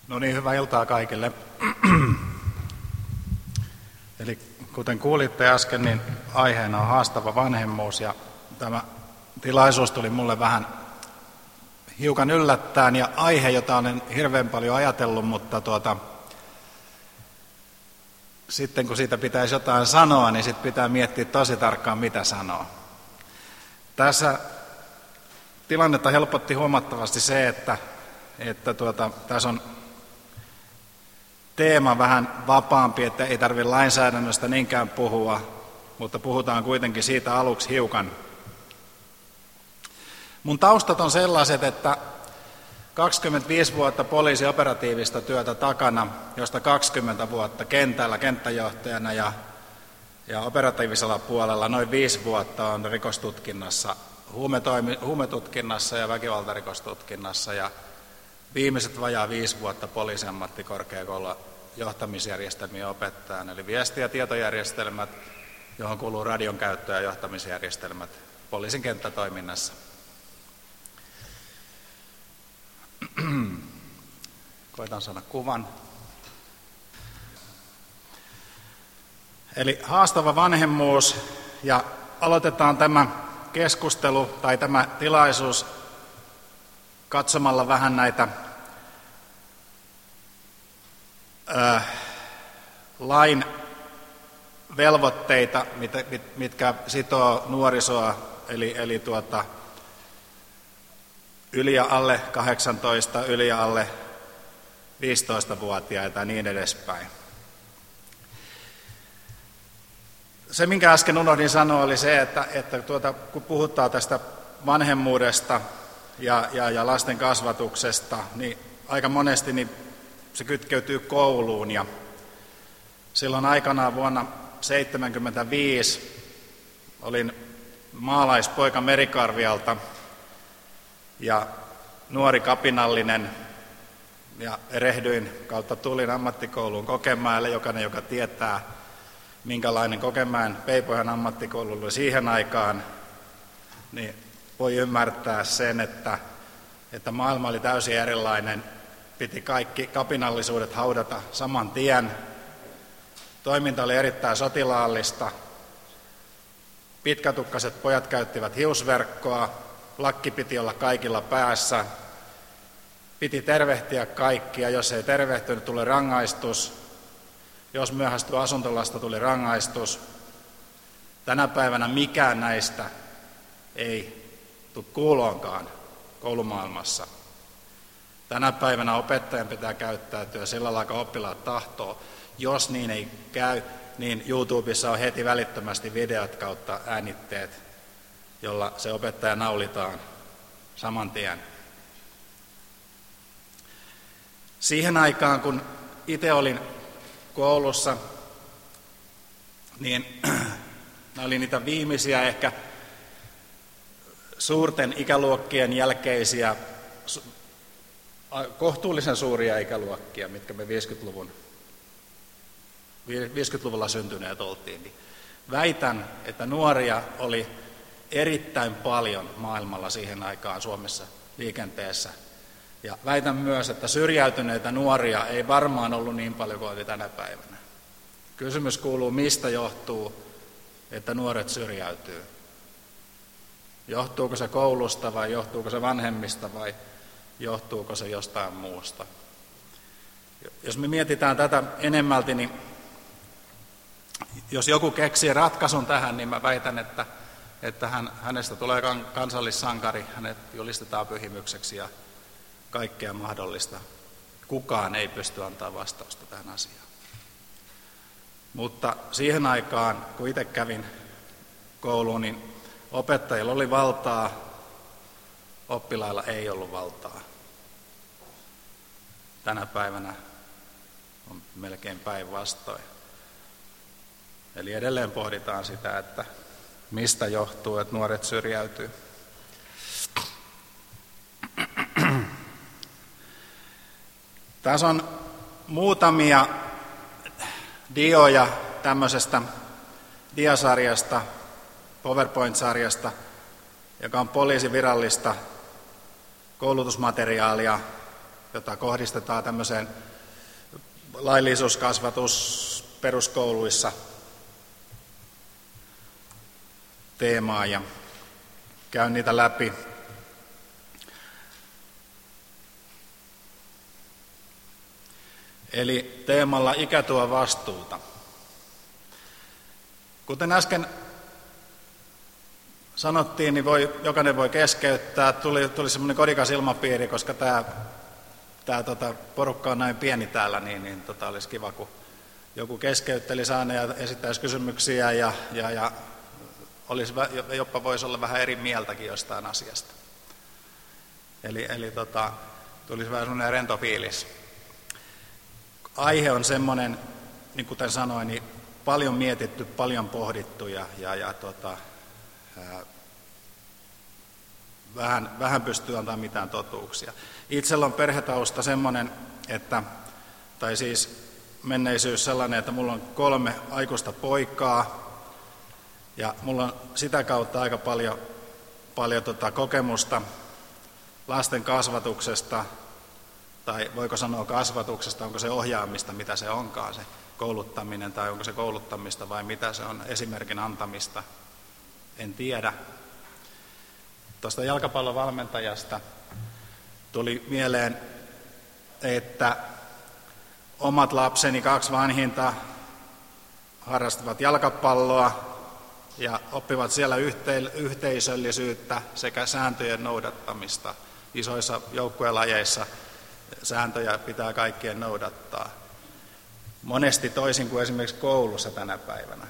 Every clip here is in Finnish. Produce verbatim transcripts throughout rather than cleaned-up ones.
No niin, hyvää iltaa kaikille. Eli kuten kuulitte äsken, niin aiheena on haastava vanhemmuus, ja tämä tilaisuus tuli mulle vähän hiukan yllättäen, ja aihe, jota olen hirveän paljon ajatellut, mutta tuota, sitten kun siitä pitäisi jotain sanoa, niin sitten pitää miettiä tosi tarkkaan, mitä sanoo. Tässä tilannetta helpotti huomattavasti se, että, että tuota, tässä on teema vähän vapaampi, että ei tarvitse lainsäädännöstä niinkään puhua, mutta puhutaan kuitenkin siitä aluksi hiukan. Mun taustat on sellaiset, että kaksikymmentäviisi vuotta poliisioperatiivista työtä takana, josta kaksikymmentä vuotta kentällä kenttäjohtajana ja, ja operatiivisella puolella noin viisi vuotta on rikostutkinnassa, huumetoimi, huumetutkinnassa ja väkivaltarikostutkinnassa ja viimeiset vajaa viisi vuotta poliisiammattikorkeakoulun johtamisjärjestelmien opettajana, eli viesti- ja tietojärjestelmät, johon kuuluu radion käyttö ja johtamisjärjestelmät poliisin kenttätoiminnassa. Koitan saada kuvan. Eli haastava vanhemmuus, ja aloitetaan tämä keskustelu tai tämä tilaisuus katsomalla vähän näitä ää, lain velvoitteita, mit, mit, mitkä sitoo nuorisoa, eli, eli tuota, yli ja alle kahdeksantoista, yli ja alle viisitoistavuotiaita ja niin edespäin. Se, minkä äsken unohdin sanoa, oli se, että, että tuota, kun puhutaan tästä vanhemmuudesta ja, ja, ja lasten kasvatuksesta, niin aika monesti niin se kytkeytyy kouluun. Ja silloin aikanaan vuonna tuhatyhdeksänsataaseitsemänkymmentäviisi olin maalaispoika Merikarvialta ja nuori kapinallinen, ja erehdyin kautta tulin ammattikouluun Kokemäelle. Jokainen, joka tietää, minkälainen Kokemäen Peipojan ammattikoulu oli siihen aikaan, niin voi ymmärtää sen, että, että maailma oli täysin erilainen. Piti kaikki kapinallisuudet haudata saman tien. Toiminta oli erittäin sotilaallista. Pitkätukkaset pojat käyttivät hiusverkkoa. Lakki piti olla kaikilla päässä. Piti tervehtiä kaikkia. Jos ei tervehtynyt, tuli rangaistus. Jos myöhästyi asuntolasta, tuli rangaistus. Tänä päivänä mikään näistä ei tule kuuloonkaan koulumaailmassa. Tänä päivänä opettajan pitää käyttäytyä sillä lailla, kun oppilaat tahtoo. Jos niin ei käy, niin YouTubessa on heti välittömästi videot kautta äänitteet, jolla se opettaja naulitaan saman tien. Siihen aikaan, kun itse olin koulussa, niin nämä oli niitä viimeisiä ehkä suurten ikäluokkien jälkeisiä, kohtuullisen suuria ikäluokkia, mitkä me viisikymmentäluvun, viisikymmentäluvulla syntyneet oltiin. Niin väitän, että nuoria oli erittäin paljon maailmalla siihen aikaan Suomessa liikenteessä. Ja väitän myös, että syrjäytyneitä nuoria ei varmaan ollut niin paljon kuin oli tänä päivänä. Kysymys kuuluu, mistä johtuu, että nuoret syrjäytyy. Johtuuko se koulusta vai johtuuko se vanhemmista vai johtuuko se jostain muusta? Jos me mietitään tätä enemmälti, niin jos joku keksii ratkaisun tähän, niin mä väitän, että, että hän, hänestä tulee kansallissankari, hänet julistetaan pyhimykseksi ja kaikkea mahdollista. Kukaan ei pysty antaa vastausta tähän asiaan. Mutta siihen aikaan, kun itse kävin kouluun, niin opettajilla oli valtaa, oppilailla ei ollut valtaa. Tänä päivänä on melkein päinvastoin. Eli edelleen pohditaan sitä, että mistä johtuu, että nuoret syrjäytyy. Tässä on muutamia dioja tämmöisestä diasarjasta, PowerPoint-sarjasta, joka on poliisivirallista koulutusmateriaalia, jota kohdistetaan tämmöiseen laillisuuskasvatus peruskouluissa teemaan ja käyn niitä läpi. Eli teemalla ikä tuo vastuuta. Kuten äsken sanottiin, niin voi, jokainen voi keskeyttää. Tuli, tuli semmoinen kodikas ilmapiiri, koska tämä, tämä tota, porukka on näin pieni täällä, niin, niin tota, olisi kiva, kun joku keskeytteli saane ja esittäisi kysymyksiä ja, ja, ja olisi, jopa voisi olla vähän eri mieltäkin jostain asiasta. Eli, eli tota, tulisi vähän semmoinen rento fiilis. Aihe on semmoinen, niin kuten sanoin, niin paljon mietitty, paljon pohdittu ja, ja, ja tota, ää, vähän, vähän pystyy antamaan mitään totuuksia. Itsellä on perhetausta semmoinen, että, tai siis menneisyys sellainen, että mulla on kolme aikuista poikaa ja mulla on sitä kautta aika paljon, paljon tota kokemusta lasten kasvatuksesta, tai voiko sanoa kasvatuksesta, onko se ohjaamista, mitä se onkaan, se kouluttaminen, tai onko se kouluttamista vai mitä se on, esimerkin antamista, en tiedä. Tuosta jalkapallon valmentajasta tuli mieleen, että omat lapseni, kaksi vanhinta, harrastavat jalkapalloa ja oppivat siellä yhteisöllisyyttä sekä sääntöjen noudattamista. Isoissa joukkuelajeissa sääntöjä pitää kaikkien noudattaa. Monesti toisin kuin esimerkiksi koulussa tänä päivänä.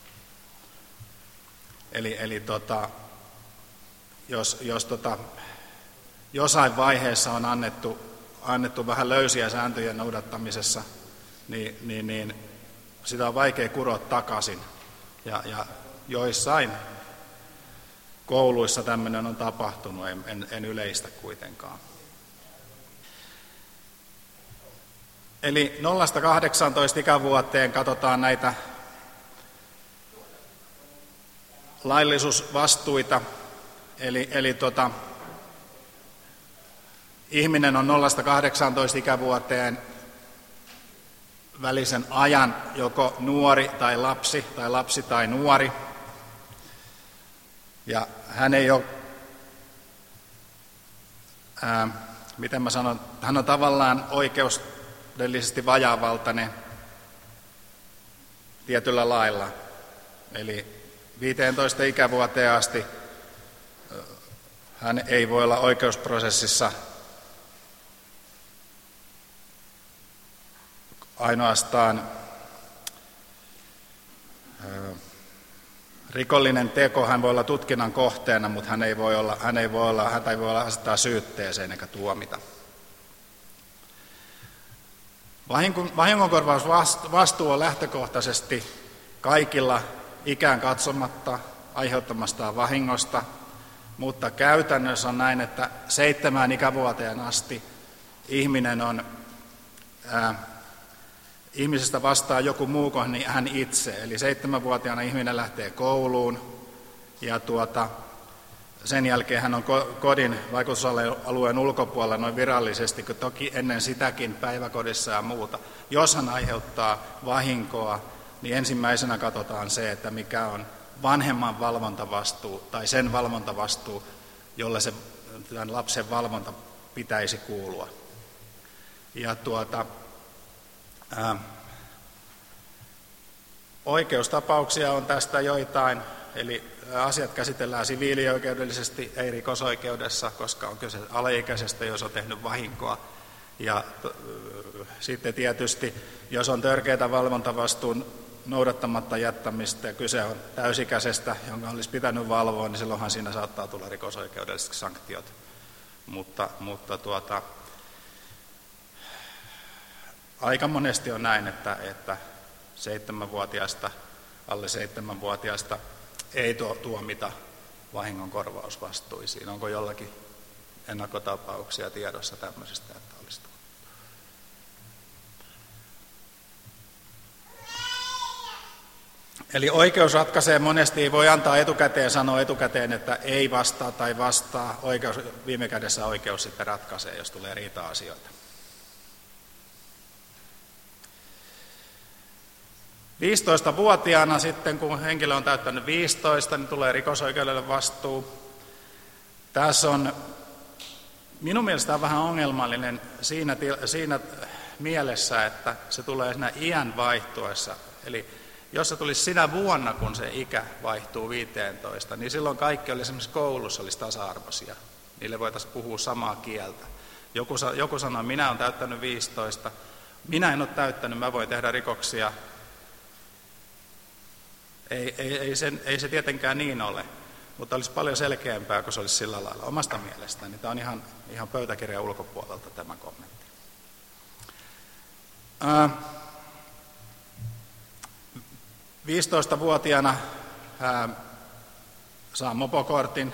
Eli, eli tota, jos, jos tota, jossain vaiheessa on annettu, annettu vähän löysiä sääntöjen noudattamisessa, niin, niin, niin sitä on vaikea kuroa takaisin. Ja, ja joissain kouluissa tämmöinen on tapahtunut, en, en, en yleistä kuitenkaan. Eli nollasta kahdeksaantoista ikävuoteen katsotaan näitä laillisuusvastuita. Eli, eli tota, ihminen on nollasta kahdeksaantoista ikävuoteen välisen ajan joko nuori tai lapsi tai lapsi tai nuori. Ja hän ei ole, ää, miten mä sanon, hän on tavallaan oikeudellisesti vajaavaltainen tietyllä lailla. Eli viiteentoista ikävuoteen asti hän ei voi olla oikeusprosessissa ainoastaan rikollinen teko, hän voi olla tutkinnan kohteena, mutta hän ei voi olla, hän ei voi olla, häntä ei voi olla asettaa syytteeseen eikä tuomita. Vahingonkorvausvastuu on lähtökohtaisesti kaikilla ikään katsomatta aiheuttamastaan vahingosta, mutta käytännössä on näin, että seitsemään ikävuoteen asti ihminen on, ää, ihmisestä vastaa joku muu kuin hän itse. Eli seitsemänvuotiaana ihminen lähtee kouluun ja tuota, sen jälkeen hän on kodin vaikutusalueen ulkopuolella noin virallisesti, kun toki ennen sitäkin päiväkodissa ja muuta. Jos hän aiheuttaa vahinkoa, niin ensimmäisenä katsotaan se, että mikä on vanhemman valvontavastuu tai sen valvontavastuu, jolle se tämän lapsen valvonta pitäisi kuulua. Ja tuota, ää, oikeustapauksia on tästä joitain, eli asiat käsitellään siviilioikeudellisesti, ei rikosoikeudessa, koska on kyse alaikäisestä, jos on tehnyt vahinkoa. Ja t- sitten tietysti, jos on törkeätä valvontavastuun noudattamatta jättämistä ja kyse on täysikäisestä, jonka olisi pitänyt valvoa, niin silloinhan siinä saattaa tulla rikosoikeudelliset sanktiot. Mutta, mutta tuota, aika monesti on näin, että, että seitsemänvuotiaasta, alle seitsemänvuotiaasta ei tuo, tuomita vahingonkorvausvastuisiin. Onko jollakin ennakkotapauksia tiedossa tämmöisestä, että olisi? Eli oikeus ratkaisee monesti, ei voi antaa etukäteen, sanoa etukäteen, että ei vastaa tai vastaa. Oikeus, viime kädessä oikeus sitten ratkaisee, jos tulee riita-asioita. viisitoistavuotiaana sitten, kun henkilö on täyttänyt viisitoista, niin tulee rikosoikeudelle vastuu. Tässä on minun mielestäni vähän ongelmallinen siinä, siinä mielessä, että se tulee siinä iän vaihtuessa. Eli jos se tulisi sinä vuonna, kun se ikä vaihtuu viisitoista, niin silloin kaikki oli esimerkiksi koulussa olisi tasa-arvoisia. Niille voitaisiin puhua samaa kieltä. Joku, joku sanoo, minä olen täyttänyt viisitoista, minä en ole täyttänyt, mä voin tehdä rikoksia. Ei, ei, ei, sen, ei se tietenkään niin ole, mutta olisi paljon selkeämpää, kun se olisi sillä lailla omasta mielestäni. Tämä on ihan, ihan pöytäkirjan ulkopuolelta tämä kommentti. Ää, viisitoistavuotiaana ää, saa mopokortin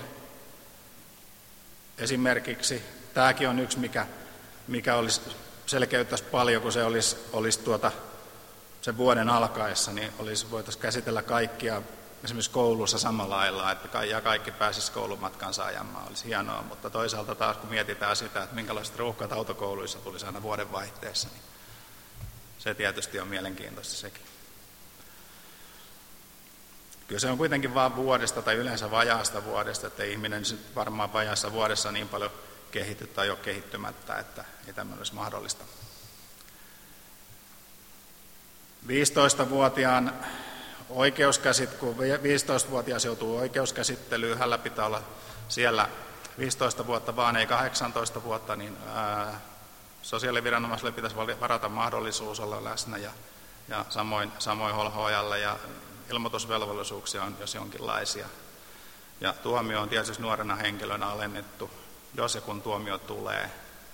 esimerkiksi. Tämäkin on yksi, mikä, mikä olisi selkeyttäisi paljon, kun se olisi, olisi tuota, sen vuoden alkaessa, niin olisi, voitaisiin käsitellä kaikkia esimerkiksi koulussa samalla lailla, että ja kaikki pääsisi koulumatkansa ajamaan, olisi hienoa, mutta toisaalta taas kun mietitään sitä, että minkälaiset ruuhkat autokouluissa tulisi aina vuoden vaihteessa, niin se tietysti on mielenkiintoista sekin. Kyllä se on kuitenkin vain vuodesta tai yleensä vajaasta vuodesta, että ihminen varmaan vajaassa vuodessa niin paljon kehity tai ole kehittymättä, että ei tämmöinen olisi mahdollista. viisitoistavuotiaan oikeuskäsit, kun viisitoistavuotias joutuu oikeuskäsittelyyn, hänellä pitää olla siellä viisitoista vuotta, vaan ei kahdeksantoista vuotta, niin ää, sosiaaliviranomaiselle pitäisi varata mahdollisuus olla läsnä ja, ja samoin, samoin holhoajalle ja ilmoitusvelvollisuuksia on jos jonkinlaisia. Ja tuomio on tietysti nuorena henkilönä alennettu, jos ja kun tuomio tulee.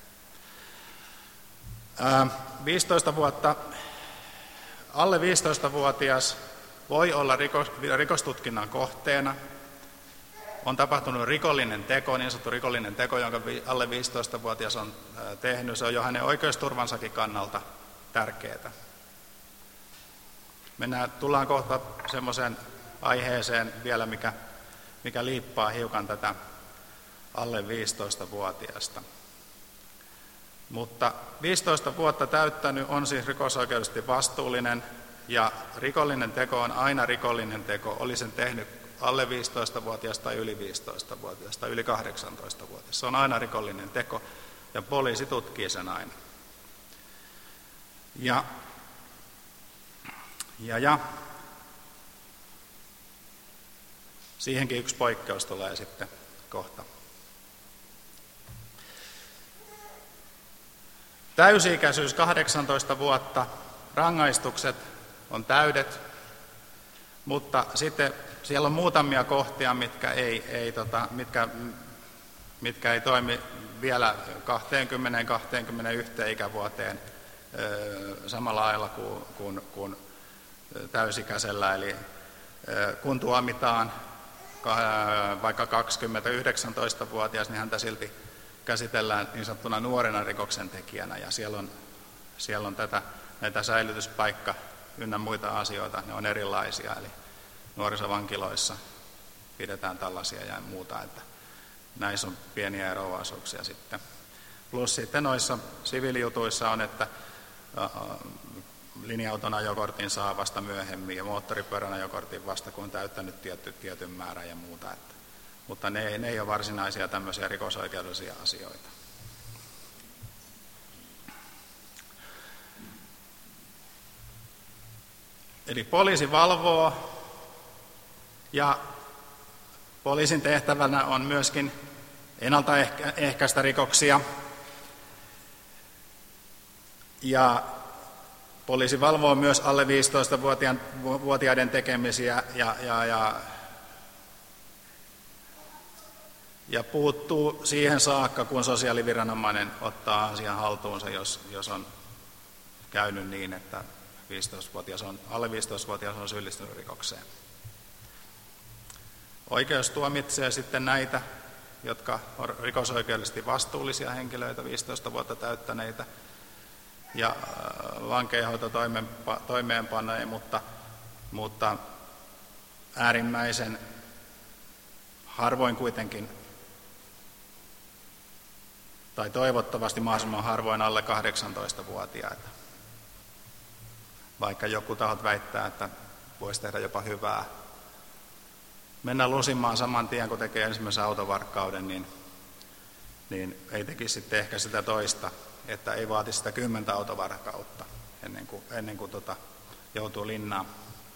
Ää, viisitoista vuotta, alle viisitoistavuotias voi olla rikos, rikostutkinnan kohteena. On tapahtunut rikollinen teko, niin sanottu rikollinen teko, jonka alle viisitoistavuotias on tehnyt. Se on jo hänen oikeusturvansakin kannalta tärkeää. Mennään, tullaan kohta semmoiseen aiheeseen vielä, mikä, mikä liippaa hiukan tätä alle viisitoistavuotiaasta. Mutta viisitoista vuotta täyttänyt on siis rikosoikeudellisesti vastuullinen, ja rikollinen teko on aina rikollinen teko, oli sen tehnyt alle viisitoistavuotias tai yli viisitoistavuotias tai yli kahdeksantoistavuotias. Se on aina rikollinen teko, ja poliisi tutkii sen aina. Ja, ja, ja siihenkin yksi poikkeus tulee sitten kohta. Täysi-ikäisyys kahdeksantoista vuotta, rangaistukset on täydet, mutta sitten siellä on muutamia kohtia, mitkä ei, ei, tota, mitkä, mitkä ei toimi vielä kaksikymmentä kaksikymmentäyksi ikävuoteen ö, samalla lailla kuin, kuin, kuin täysikäisellä. Eli ö, kun tuomitaan vaikka kaksikymmentä-yhdeksäntoistavuotias, niin häntä silti käsitellään niin sanottuna nuorena rikoksentekijänä, ja siellä on, siellä on tätä, näitä säilytyspaikka ynnä muita asioita, ne on erilaisia, eli nuorisovankiloissa pidetään tällaisia ja muuta, että näissä on pieniä eroavaisuuksia sitten. Plus sitten noissa siviilijutuissa on, että linja-auton ajokortin saa vasta myöhemmin ja moottoripyörän ajokortin vasta, kun on täyttänyt tietty, tietyn määrän ja muuta, että mutta ne, ne ei ole varsinaisia tämmöisiä rikosoikeudellisia asioita. Eli poliisi valvoo, ja poliisin tehtävänä on myöskin ennaltaehkäistä rikoksia. Ja poliisi valvoo myös alle viisitoistavuotiaiden tekemisiä ja, ja, ja ja puuttuu siihen saakka, kun sosiaaliviranomainen ottaa asian haltuunsa, jos, jos on käynyt niin, että viisitoistavuotias on, alle viisitoistavuotias on syyllistynyt rikokseen. Oikeus tuomitsee sitten näitä, jotka on rikosoikeudellisesti vastuullisia henkilöitä, viisitoista vuotta täyttäneitä, ja vankeinhoito toimeenpanee, mutta, mutta äärimmäisen harvoin kuitenkin, tai toivottavasti mahdollisimman harvoin alle kahdeksantoistavuotiaita. vaikka joku tahot väittää, että voisi tehdä jopa hyvää. Mennä lusimaan saman tien, kun tekee ensimmäisen autovarkauden, niin, niin ei tekisi sitten ehkä sitä toista, että ei vaatisi sitä kymmentä autovarkautta ennen kuin, ennen kuin tota, joutuu linnaan.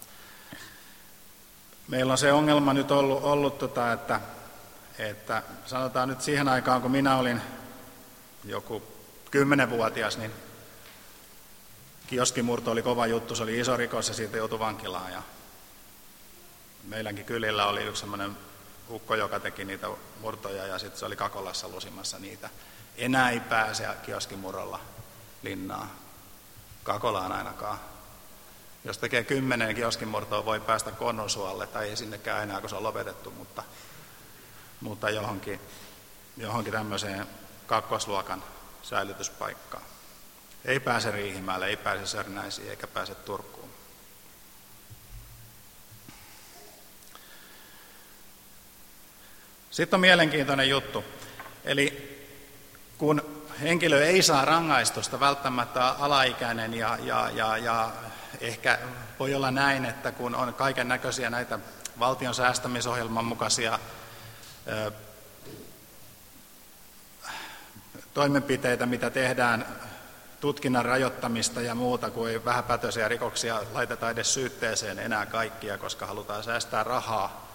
Meillä on se ongelma nyt ollut, ollut tota, että, että sanotaan nyt siihen aikaan, kun minä olin joku kymmenvuotias, niin kioskimurto oli kova juttu, se oli iso rikos ja siitä joutui vankilaan. Ja meidänkin kylillä oli yksi sellainen ukko, joka teki niitä murtoja ja sitten se oli Kakolassa lusimassa niitä. Enää ei pääse kioskimurrolla linnaan, Kakolaan ainakaan. Jos tekee kymmenen kioskimurtoa, voi päästä Konnunsuolle tai ei sinnekään enää, kun se on lopetettu, mutta, mutta johonkin, johonkin tämmöiseen kakkosluokan säilytyspaikkaan. Ei pääse Riihimäelle, ei pääse Sörnäisiin eikä pääse Turkuun. Sitten on mielenkiintoinen juttu. Eli kun henkilö ei saa rangaistusta, välttämättä alaikäinen ja, ja, ja, ja ehkä voi olla näin, että kun on kaiken näköisiä näitä valtion säästämisohjelman mukaisia ö, toimenpiteitä, mitä tehdään, tutkinnan rajoittamista ja muuta, kun ei vähäpätöisiä rikoksia laiteta edes syytteeseen enää kaikkia, koska halutaan säästää rahaa,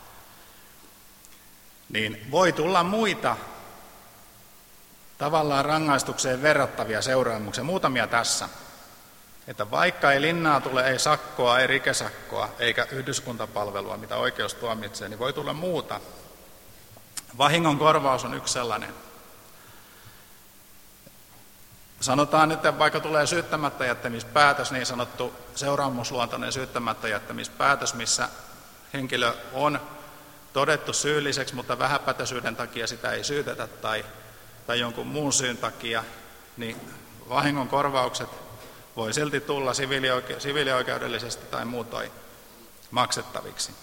niin voi tulla muita tavallaan rangaistukseen verrattavia seuraamuksia, muutamia tässä. Että vaikka ei linnaa tule, ei sakkoa, ei rikesakkoa, eikä yhdyskuntapalvelua, mitä oikeus tuomitsee, niin voi tulla muuta. Vahingon korvaus on yksi sellainen. Sanotaan nyt, että vaikka tulee syyttämättä jättämispäätös, niin sanottu seuraamusluontoinen syyttämättä jättämispäätös, missä henkilö on todettu syylliseksi, mutta vähäpätöisyyden takia sitä ei syytetä tai, tai jonkun muun syyn takia, niin vahingon korvaukset voi silti tulla siviilioike- siviilioikeudellisesti tai muutoin maksettaviksi.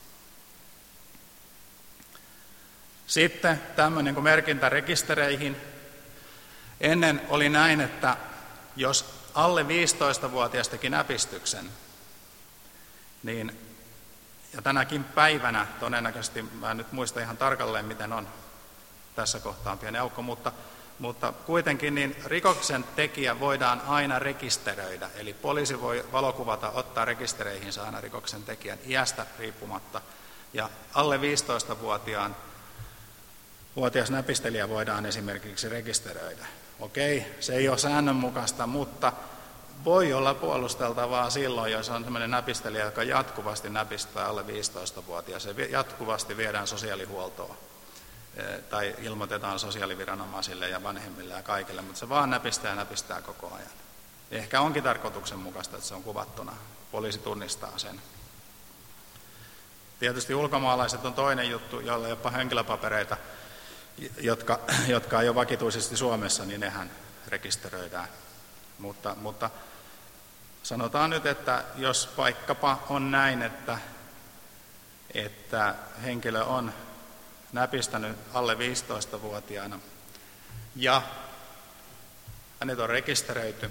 Sitten tämmöinen kuin merkintä rekistereihin. Ennen oli näin, että jos alle viisitoistavuotias teki näpistyksen, niin, ja tänäkin päivänä todennäköisesti, mä en nyt muista ihan tarkalleen miten on, tässä kohtaa on pieni aukko, mutta, mutta kuitenkin niin rikoksen tekijä voidaan aina rekisteröidä, eli poliisi voi valokuvata, ottaa rekistereihinsä aina rikoksen tekijän iästä riippumatta, ja alle viisitoistavuotiaan vuotias näpistelijä voidaan esimerkiksi rekisteröidä. Okei, se ei ole säännönmukaista, mutta voi olla puolusteltavaa silloin, jos on sellainen näpistelijä, joka jatkuvasti näpistää alle viisitoistavuotias. Se jatkuvasti viedään sosiaalihuoltoon tai ilmoitetaan sosiaaliviranomaisille ja vanhemmille ja kaikille, mutta se vaan näpistää ja näpistää koko ajan. Ehkä onkin tarkoituksenmukaista, että se on kuvattuna. Poliisi tunnistaa sen. Tietysti ulkomaalaiset on toinen juttu, joilla jopa henkilöpapereita, jotka, jotka ei ole vakituisesti Suomessa, niin nehän rekisteröidään. Mutta, mutta sanotaan nyt, että jos vaikkapa on näin, että, että henkilö on näpistänyt alle viisitoistavuotiaana ja hänet on rekisteröity,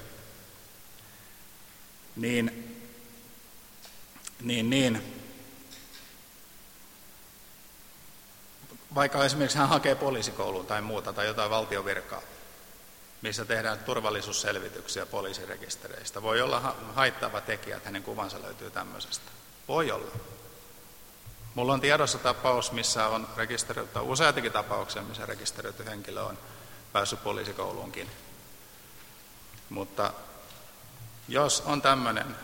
niin, niin, niin vaikka esimerkiksi hän hakee poliisikouluun tai muuta tai jotain valtiovirkaa, missä tehdään turvallisuusselvityksiä poliisirekistereistä. Voi olla haittava tekijä, että hänen kuvansa löytyy tämmöisestä. Voi olla. Mulla on tiedossa tapaus, missä on rekisteröity, useatakin tapauksia, missä rekisteröity henkilö on päässyt poliisikouluunkin. Mutta jos on tämmöinen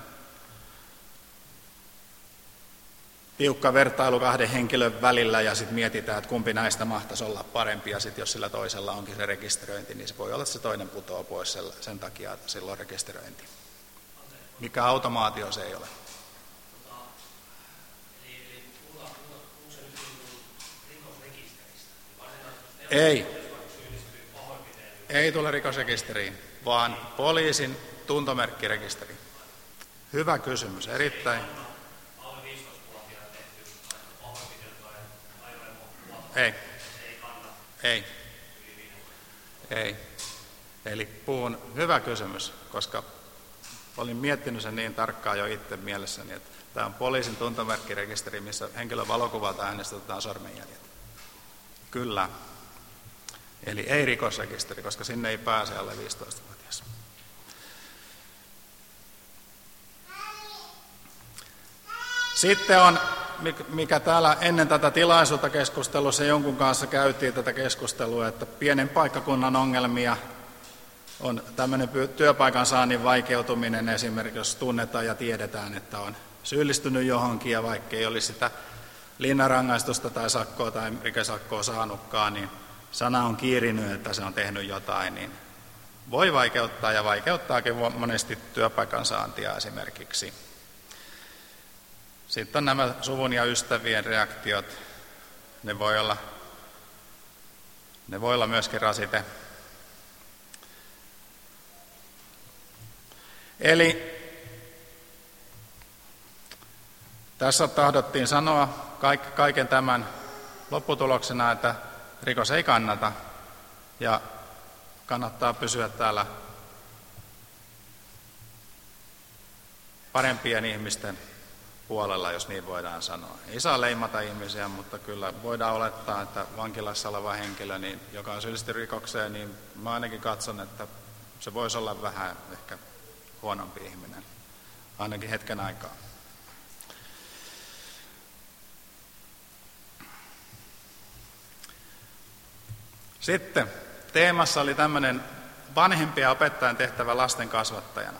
tiukka vertailu kahden henkilön välillä ja sitten mietitään, että kumpi näistä mahtaisi olla parempi ja sitten jos sillä toisella onkin se rekisteröinti, niin se voi olla, että se toinen putoaa pois sen takia, että sillä on rekisteröinti. Mikä automaatio se ei ole. Ei. Ei tule rikosrekisteriin, vaan poliisin tuntomerkkirekisteri. Hyvä kysymys, erittäin. Ei. Ei. Ei. Eli puhun hyvä kysymys, koska olin miettinyt sen niin tarkkaan jo itse mielessäni, että tämä on poliisin tuntomerkkirekisteri, missä henkilön valokuvalta äänestetään sormenjäljet. Kyllä. Eli ei rikosrekisteri, koska sinne ei pääse alle viisitoistavuotias. Sitten on, mikä täällä ennen tätä tilaisuutta keskustelussa jonkun kanssa käytiin tätä keskustelua, että pienen paikkakunnan ongelmia on tämmöinen työpaikan saannin vaikeutuminen esimerkiksi, jos tunnetaan ja tiedetään, että on syyllistynyt johonkin ja vaikka ei olisi sitä linnarangaistusta tai sakkoa tai rikesakkoa saanutkaan, niin sana on kiirinyt, että se on tehnyt jotain, niin voi vaikeuttaa ja vaikeuttaakin monesti työpaikan saantia esimerkiksi. Sitten on nämä suvun ja ystävien reaktiot, ne voi olla, ne voi olla myöskin rasite. Eli tässä tahdottiin sanoa kaiken tämän lopputuloksena, että rikos ei kannata ja kannattaa pysyä täällä parempien ihmisten puolella, jos niin voidaan sanoa. Ei saa leimata ihmisiä, mutta kyllä voidaan olettaa, että vankilassa oleva henkilö, niin, joka on syyllistynyt rikokseen, niin mä ainakin katson, että se voisi olla vähän ehkä huonompi ihminen, ainakin hetken aikaa. Sitten teemassa oli tämmöinen vanhempia opettajan tehtävä lasten kasvattajana.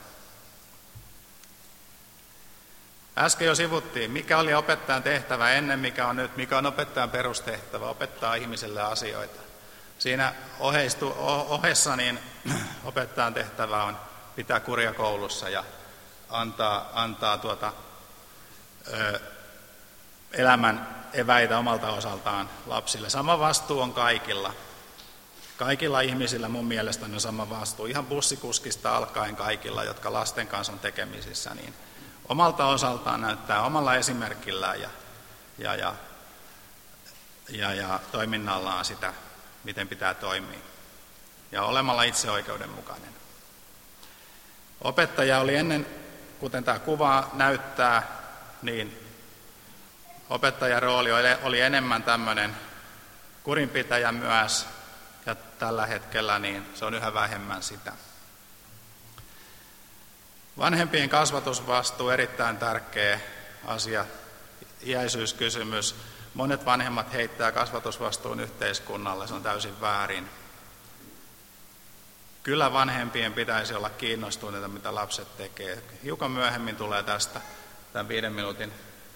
Äsken jo sivuttiin, mikä oli opettajan tehtävä ennen, mikä on nyt, mikä on opettajan perustehtävä, opettaa ihmisille asioita. Siinä oheistu, ohessa niin opettajan tehtävä on pitää kuria koulussa ja antaa, antaa tuota, ö, elämän eväitä omalta osaltaan lapsille. Sama vastuu on kaikilla. Kaikilla ihmisillä mun mielestä on sama vastuu. Ihan bussikuskista alkaen kaikilla, jotka lasten kanssa on tekemisissä, niin omalta osaltaan näyttää omalla esimerkillään ja, ja, ja, ja, ja toiminnallaan sitä, miten pitää toimia. Ja olemalla itse oikeudenmukainen. Opettaja oli ennen, kuten tämä kuva näyttää, niin opettajan rooli oli enemmän tämmöinen kurinpitäjä myös, ja tällä hetkellä niin se on yhä vähemmän sitä. Vanhempien kasvatusvastuu erittäin tärkeä asia, iäisyyskysymys. Monet vanhemmat heittää kasvatusvastuun yhteiskunnalle, se on täysin väärin. Kyllä vanhempien pitäisi olla kiinnostuneita, mitä lapset tekee. Hiukan myöhemmin tulee tästä tämän viiden minuutin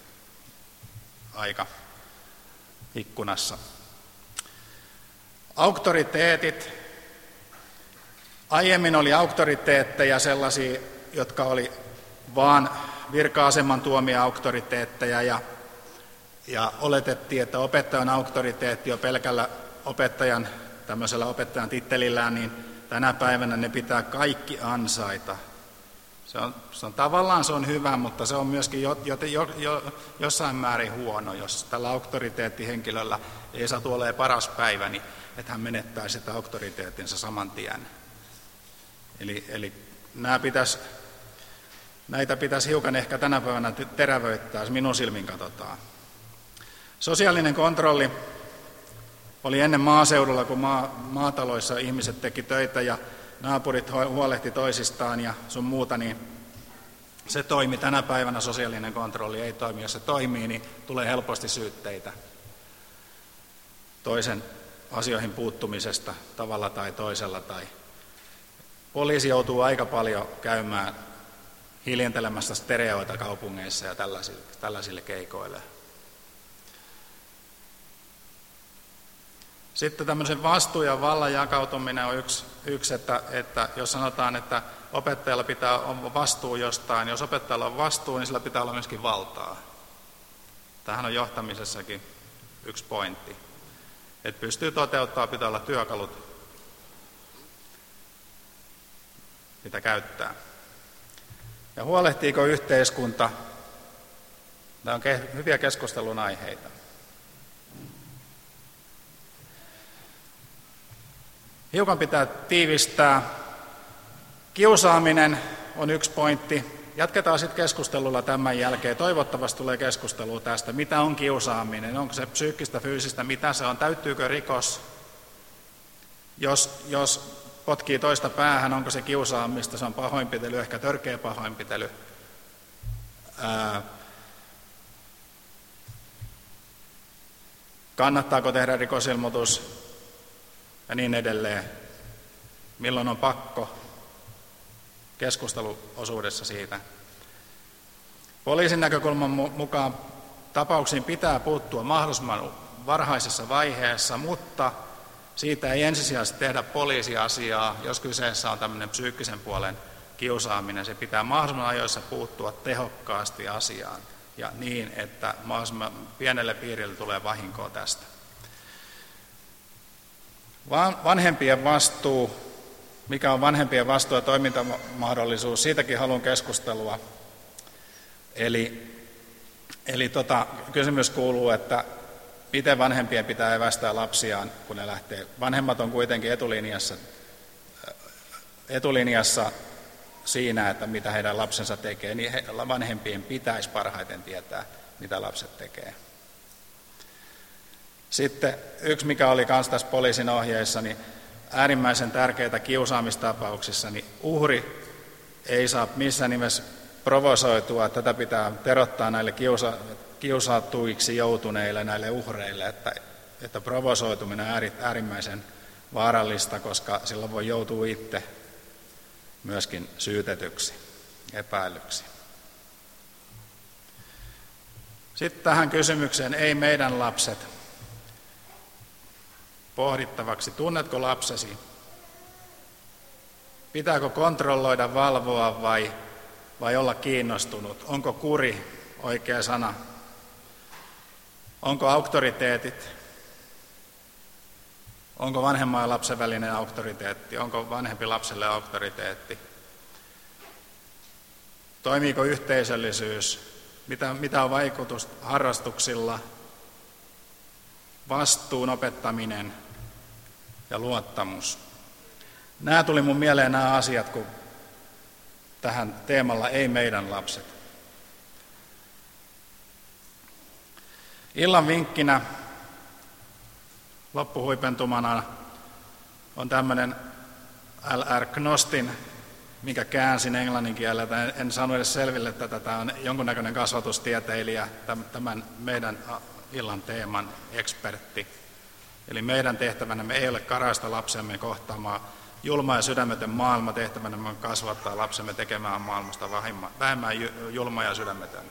aika ikkunassa. Auktoriteetit. Aiemmin oli auktoriteetteja sellaisia, jotka oli vaan virka-aseman tuomia auktoriteetteja ja, ja oletettiin, että opettajan auktoriteetti jo pelkällä opettajan, tämmöisellä opettajan tittelillään, niin tänä päivänä ne pitää kaikki ansaita. Se on, se on, tavallaan se on hyvä, mutta se on myöskin jo, jo, jo, jo, jossain määrin huono, jos tällä auktoriteettihenkilöllä ei saa tuolee paras päivä, niin että hän menettää sitä auktoriteettinsa saman tien. Eli, eli nämä pitäisi, näitä pitäisi hiukan ehkä tänä päivänä terävöittää, jos minun silmin katsotaan. Sosiaalinen kontrolli oli ennen maaseudulla, kun maa, maataloissa ihmiset teki töitä ja naapurit huolehti toisistaan ja sun muuta, niin se toimi. Tänä päivänä sosiaalinen kontrolli ei toimi. Jos se toimii, niin tulee helposti syytteitä toisen asioihin puuttumisesta tavalla tai toisella. Tai poliisi joutuu aika paljon käymään hiljentelemässä stereoita kaupungeissa ja tällaisille, tällaisille keikoille. Sitten tämmöisen vastuun ja vallan jakautuminen on yksi, yksi että, että jos sanotaan, että opettajalla pitää olla vastuu jostain, jos opettajalla on vastuu, niin sillä pitää olla myöskin valtaa. Tämähän on johtamisessakin yksi pointti. Että pystyy toteuttamaan, pitää olla työkalut, mitä käyttää. Ja huolehtiiko yhteiskunta? Nämä on hyviä keskustelun aiheita. Hiukan pitää tiivistää. Kiusaaminen on yksi pointti. Jatketaan sitten keskustelulla tämän jälkeen. Toivottavasti tulee keskustelua tästä, mitä on kiusaaminen, onko se psyykkistä, fyysistä, mitä se on, täyttyykö rikos, jos, jos potkii toista päähän, onko se kiusaamista, se on pahoinpitely, ehkä törkeä pahoinpitely. Ää, kannattaako tehdä rikosilmoitus ja niin edelleen. Milloin on pakko? Keskusteluosuudessa siitä. Poliisin näkökulman mukaan tapauksiin pitää puuttua mahdollisimman varhaisessa vaiheessa, mutta siitä ei ensisijaisesti tehdä poliisiasiaa, jos kyseessä on tämmöinen psyykkisen puolen kiusaaminen. Se pitää mahdollisimman ajoissa puuttua tehokkaasti asiaan ja niin, että mahdollisimman pienelle piirille tulee vahinkoa tästä. Vanhempien vastuu. Mikä on vanhempien vastuu ja toimintamahdollisuus, siitäkin haluan keskustelua. Eli, eli tota, kysymys kuuluu, että miten vanhempien pitää evästää lapsiaan, kun ne lähtee. Vanhemmat on kuitenkin etulinjassa, etulinjassa siinä, että mitä heidän lapsensa tekee, niin he, vanhempien pitäisi parhaiten tietää, mitä lapset tekee. Sitten yksi, mikä oli myös tässä poliisin ohjeissa, niin äärimmäisen tärkeitä kiusaamistapauksissa, niin uhri ei saa missään nimessä provosoitua. Tätä pitää terottaa näille kiusa, kiusattuiksi joutuneille, näille uhreille, että, että provosoituminen on äärimmäisen vaarallista, koska silloin voi joutua itse myöskin syytetyksi, epäilyksi. Sitten tähän kysymykseen, ei meidän lapset. Pohdittavaksi, tunnetko lapsesi? Pitääkö kontrolloida, valvoa vai, vai olla kiinnostunut? Onko kuri oikea sana? Onko auktoriteetit? Onko vanhemman ja lapsen välinen auktoriteetti? Onko vanhempi lapselle auktoriteetti? Toimiiko yhteisöllisyys? Mitä, mitä on vaikutus harrastuksilla? Vastuun opettaminen ja luottamus. Nämä tuli mun mieleen nämä asiat, kun tähän teemalla ei meidän lapset. Illan vinkkinä loppuhuipentumana on tämmöinen L R Knostin, mikä käänsin englannin kielellä. En, en saanut edes selville, että tämä on jonkunnäköinen kasvatustieteilijä, tämän meidän illan teeman ekspertti. Eli meidän tehtävänämme ei ole karaista lapsemme kohtaamaan julma ja sydämetön maailma, tehtävänämme on kasvattaa lapsemme tekemään maailmasta vähemmän julma ja sydämetön.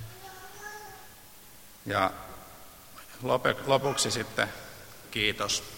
Ja lopuksi sitten kiitos.